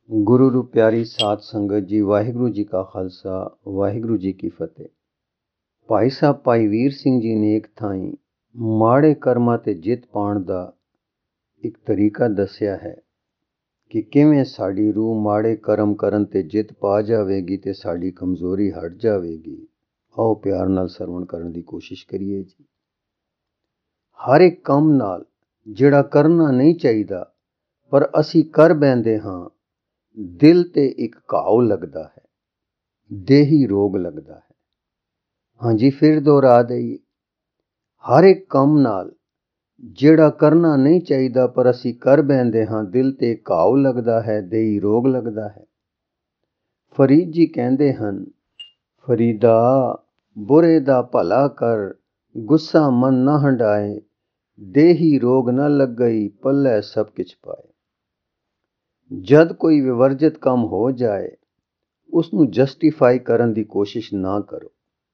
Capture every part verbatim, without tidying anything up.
ਗੁਰੂ ਨੂੰ ਪਿਆਰੀ ਸਾਧ ਸੰਗਤ ਜੀ, ਵਾਹਿਗੁਰੂ ਜੀ ਕਾ ਖਾਲਸਾ ਵਾਹਿਗੁਰੂ ਜੀ ਕੀ ਫਤਿਹ। ਭਾਈ ਸਾਹਿਬ ਭਾਈ ਵੀਰ ਸਿੰਘ ਜੀ ਨੇ ਇੱਕ ਥਾਈਂ ਮਾੜੇ ਕਰਮਾਂ ਤੇ ਜਿੱਤ ਪਾਉਣ ਦਾ ਇੱਕ ਤਰੀਕਾ ਦੱਸਿਆ ਹੈ ਕਿ ਕਿਵੇਂ ਸਾਡੀ ਰੂਹ ਮਾੜੇ ਕਰਮ ਕਰਨ ਤੇ ਜਿੱਤ ਪਾ ਜਾਵੇਗੀ ਤੇ ਸਾਡੀ ਕਮਜ਼ੋਰੀ ਹਟ ਜਾਵੇਗੀ। ਆਓ ਪਿਆਰ ਨਾਲ ਸਰਵਣ ਕਰਨ ਦੀ ਕੋਸ਼ਿਸ਼ ਕਰੀਏ ਜੀ। ਹਰ ਇੱਕ ਕੰਮ ਨਾਲ ਜਿਹੜਾ ਕਰਨਾ ਨਹੀਂ ਚਾਹੀਦਾ ਪਰ ਅਸੀਂ ਕਰ ਬੈਂਦੇ ਹਾਂ, ਦਿਲ ਤੇ ਇੱਕ ਘਾਉ ਲੱਗਦਾ ਹੈ, ਦੇਹੀ ਰੋਗ ਲੱਗਦਾ ਹੈ। ਹਾਂਜੀ, ਫਿਰ ਦੁਹਰਾ ਦੇਈਏ। ਹਰ ਇੱਕ ਕੰਮ ਨਾਲ ਜਿਹੜਾ ਕਰਨਾ ਨਹੀਂ ਚਾਹੀਦਾ ਪਰ ਅਸੀਂ ਕਰ ਬੈਂਦੇ ਹਾਂ, ਦਿਲ ਤੇ ਘਾਉ ਲੱਗਦਾ ਹੈ, ਦੇਹੀ ਰੋਗ ਲੱਗਦਾ ਹੈ। ਫਰੀਦ ਜੀ ਕਹਿੰਦੇ ਹਨ, ਫਰੀਦਾ ਬੁਰੇ ਦਾ ਭਲਾ ਕਰ, ਗੁੱਸਾ ਮਨ ਨਾ ਹੰਡਾਏ, ਦੇਹੀ ਰੋਗ ਨਾ ਲੱਗਈ, ਪੱਲੇ ਸਭ ਕਿਛ ਪਾਏ। ਜਦ ਕੋਈ ਵਿਵਰਜਿਤ ਕੰਮ ਹੋ ਜਾਏ, ਉਸ ਨੂੰ ਜਸਟੀਫਾਈ ਕਰਨ ਦੀ ਕੋਸ਼ਿਸ਼ ਨਾ ਕਰੋ।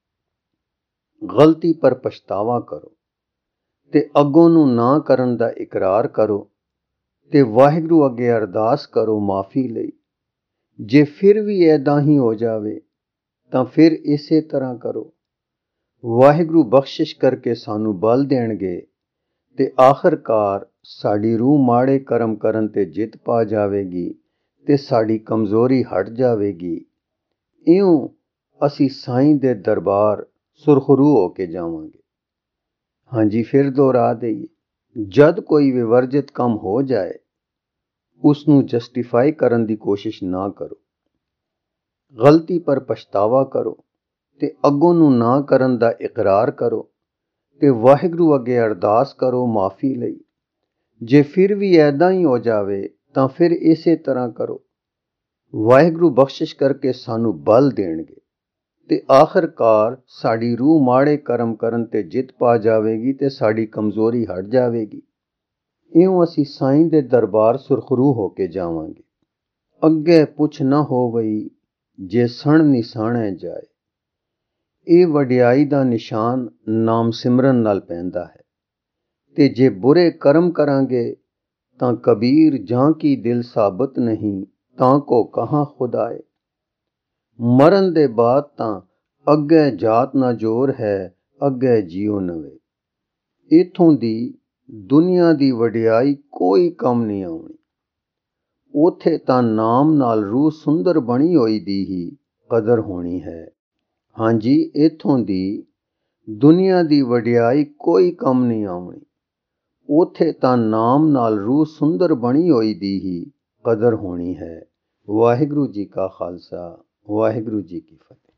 ਗਲਤੀ ਪਰ ਪਛਤਾਵਾ ਕਰੋ ਤੇ ਅੱਗੋਂ ਨੂੰ ਨਾ ਕਰਨ ਦਾ ਇਕਰਾਰ ਕਰੋ ਤੇ ਵਾਹਿਗੁਰੂ ਅੱਗੇ ਅਰਦਾਸ ਕਰੋ ਮਾਫੀ ਲਈ। ਜੇ ਫਿਰ ਵੀ ਐਦਾਂ ਹੀ ਹੋ ਜਾਵੇ ਤਾਂ ਫਿਰ ਇਸੇ ਤਰ੍ਹਾਂ ਕਰੋ। ਵਾਹਿਗੁਰੂ ਬਖਸ਼ਿਸ਼ ਕਰਕੇ ਸਾਨੂੰ ਬਲ ਦੇਣਗੇ ਤੇ ਆਖਰਕਾਰ ਸਾਡੀ ਰੂਹ ਮਾੜੇ ਕਰਮ ਕਰਨ ਤੇ ਜਿੱਤ ਪਾ ਜਾਵੇਗੀ ਤੇ ਸਾਡੀ ਕਮਜ਼ੋਰੀ ਹਟ ਜਾਵੇਗੀ। ਇਉਂ ਅਸੀਂ ਸਾਈਂ ਦੇ ਦਰਬਾਰ ਸੁਰਖਰੂ ਹੋ ਕੇ ਜਾਵਾਂਗੇ। ਹਾਂਜੀ, ਫਿਰ ਦੁਹਰਾ ਦੇਈਏ। ਜਦ ਕੋਈ ਵਿਵਰਜਿਤ ਕੰਮ ਹੋ ਜਾਏ, ਉਸ ਨੂੰ ਜਸਟੀਫਾਈ ਕਰਨ ਦੀ ਕੋਸ਼ਿਸ਼ ਨਾ ਕਰੋ। ਗਲਤੀ ਪਰ ਪਛਤਾਵਾ ਕਰੋ ਤੇ ਅੱਗੋਂ ਨੂੰ ਨਾ ਕਰਨ ਦਾ ਇਕਰਾਰ ਕਰੋ ਤੇ ਵਾਹਿਗੁਰੂ ਅੱਗੇ ਅਰਦਾਸ ਕਰੋ ਮਾਫੀ ਲਈ। ਜੇ ਫਿਰ ਵੀ ਐਦਾਂ ਹੀ ਹੋ ਜਾਵੇ ਤਾਂ ਫਿਰ ਇਸੇ ਤਰ੍ਹਾਂ ਕਰੋ। ਵਾਹਿਗੁਰੂ ਬਖਸ਼ਿਸ਼ ਕਰਕੇ ਸਾਨੂੰ ਬਲ ਦੇਣਗੇ ਤੇ ਆਖਰਕਾਰ ਸਾਡੀ ਰੂਹ ਮਾੜੇ ਕਰਮ ਕਰਨ ਤੇ ਜਿੱਤ ਪਾ ਜਾਵੇਗੀ ਤੇ ਸਾਡੀ ਕਮਜ਼ੋਰੀ ਹਟ ਜਾਵੇਗੀ। ਇਉਂ ਅਸੀਂ ਸਾਈਂ ਦੇ ਦਰਬਾਰ ਸੁਰਖਰੂ ਹੋ ਕੇ ਜਾਵਾਂਗੇ। ਅੱਗੇ ਪੁੱਛ ਨਾ ਹੋਵਈ, ਜੇ ਸਣ ਨਿਸਾਣਿਆ ਜਾਏ। ਇਹ ਵਡਿਆਈ ਦਾ ਨਿਸ਼ਾਨ ਨਾਮ ਸਿਮਰਨ ਨਾਲ ਪੈਂਦਾ ਹੈ ਤੇ ਜੇ ਬੁਰੇ ਕਰਮ ਕਰਾਂਗੇ ਤਾਂ ਕਬੀਰ ਜਾਂ ਕੀ ਦਿਲ ਸਾਬਤ ਨਹੀਂ, ਤਾਂ ਕੋ ਕਹਾਂ ਖੁਦਾਏ। ਮਰਨ ਦੇ ਬਾਅਦ ਤਾਂ ਅੱਗੇ ਜਾਤ ਨਾ ਜੋਰ ਹੈ, ਅੱਗੇ ਜੀਓ ਨਵੇਂ। ਇੱਥੋਂ ਦੀ ਦੁਨੀਆ ਦੀ ਵਡਿਆਈ ਕੋਈ ਕੰਮ ਨਹੀਂ ਆਉਣੀ। ਉੱਥੇ ਤਾਂ ਨਾਮ ਨਾਲ ਰੂਹ ਸੁੰਦਰ ਬਣੀ ਹੋਈ ਦੀ ਹੀ ਕਦਰ ਹੋਣੀ ਹੈ। ਹਾਂਜੀ, ਇੱਥੋਂ ਦੀ ਦੁਨੀਆ ਦੀ ਵਡਿਆਈ ਕੋਈ ਕੰਮ ਨਹੀਂ ਆਉਣੀ। ਉੱਥੇ ਤਾਂ ਨਾਮ ਨਾਲ ਰੂਹ ਸੁੰਦਰ ਬਣੀ ਹੋਈ ਦੀ ਹੀ ਕਦਰ ਹੋਣੀ ਹੈ। ਵਾਹਿਗੁਰੂ ਜੀ ਕਾ ਖਾਲਸਾ ਵਾਹਿਗੁਰੂ ਜੀ ਕੀ ਫਤਿਹ।